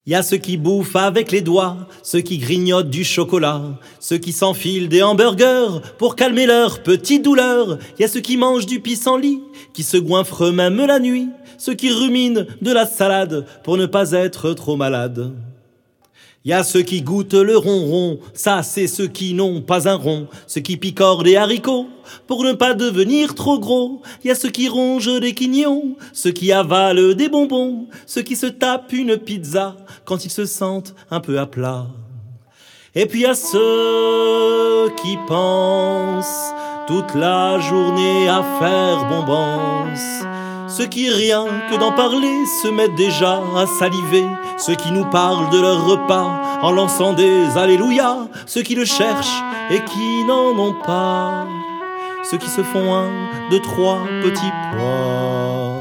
Y a ceux qui bouffent avec les doigts, ceux qui grignotent du chocolat, ceux qui s'enfilent des hamburgers pour calmer leurs petites douleurs. Y a ceux qui mangent du pissenlit, qui se goinfrent même la nuit, ceux qui ruminent de la salade pour ne pas être trop malades. Y a ceux qui goûtent le ronron, ça c'est ceux qui n'ont pas un rond, ceux qui picorent des haricots pour ne pas devenir trop gros. Y a ceux qui rongent des quignons, ceux qui avalent des bonbons, ceux qui se tapent une pizza quand ils se sentent un peu à plat. Et puis y a ceux qui pensent toute la journée à faire bombance, ceux qui rien que d'en parler se mettent déjà à saliver, ceux qui nous parlent de leur repas en lançant des alléluia, ceux qui le cherchent et qui n'en ont pas, ceux qui se font 1, 2, 3 petits pois.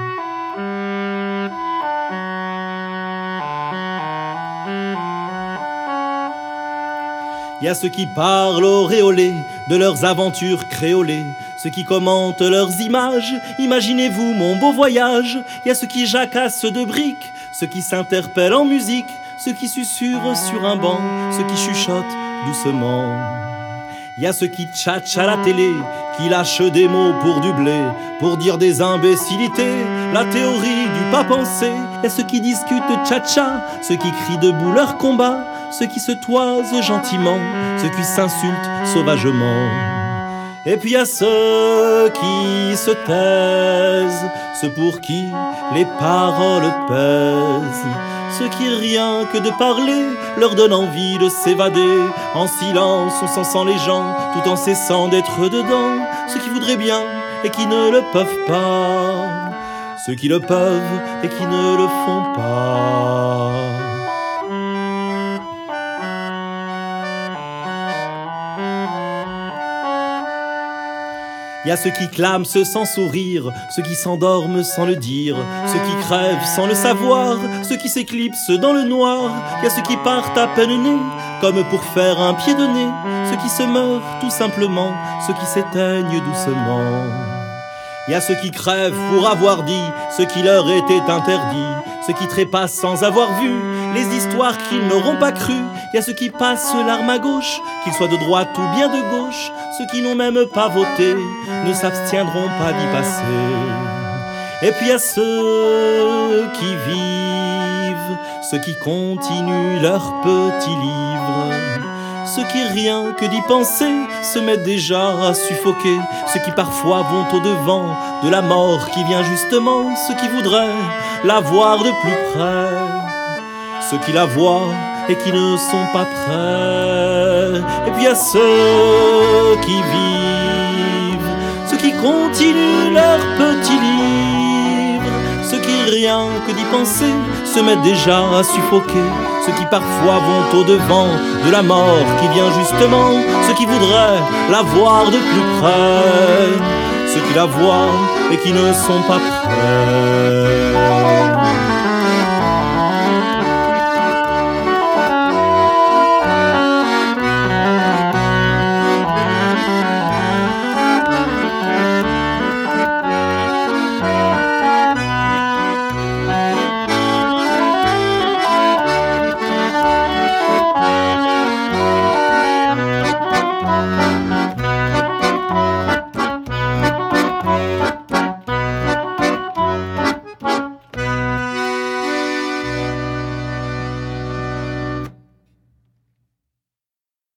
Y a ceux qui parlent auréolés de leurs aventures créolées, ceux qui commentent leurs images, imaginez-vous mon beau voyage. Y a ceux qui jacassent de briques, ceux qui s'interpellent en musique, ceux qui susurrent sur un banc, ceux qui chuchotent doucement. Y a ceux qui tchatchent à la télé, qui lâchent des mots pour du blé, pour dire des imbécilités, la théorie du pas pensé. Y a ceux qui discutent tcha-tcha, ceux qui crient debout leur combat, ceux qui se toisent gentiment, ceux qui s'insultent sauvagement. Et puis y a ceux qui se taisent, ceux pour qui les paroles pèsent, ceux qui rien que de parler leur donnent envie de s'évader. En silence on s'en sent les gens tout en cessant d'être dedans, ceux qui voudraient bien et qui ne le peuvent pas, ceux qui le peuvent et qui ne le font pas. Y a ceux qui clament sans sourire, ceux qui s'endorment sans le dire, ceux qui crèvent sans le savoir, ceux qui s'éclipsent dans le noir. Y a ceux qui partent à peine nés, comme pour faire un pied de nez, ceux qui se meurent tout simplement, ceux qui s'éteignent doucement. Y a ceux qui crèvent pour avoir dit ce qui leur était interdit, ceux qui trépassent sans avoir vu les histoires qu'ils n'auront pas crues. Y a ceux qui passent l'arme à gauche, qu'ils soient de droite ou bien de gauche, ceux qui n'ont même pas voté ne s'abstiendront pas d'y passer. Et puis y a ceux qui vivent, ceux qui continuent leur petit livre, ceux qui rien que d'y penser se mettent déjà à suffoquer, ceux qui parfois vont au-devant de la mort qui vient justement, ceux qui voudraient la voir de plus près, ceux qui la voient et qui ne sont pas prêts. Et puis y a ceux qui vivent, ceux qui continuent leur petit livre, ceux qui rien que d'y penser se mettent déjà à suffoquer, ceux qui parfois vont au-devant de la mort qui vient justement, ceux qui voudraient la voir de plus près, ceux qui la voient et qui ne sont pas prêts.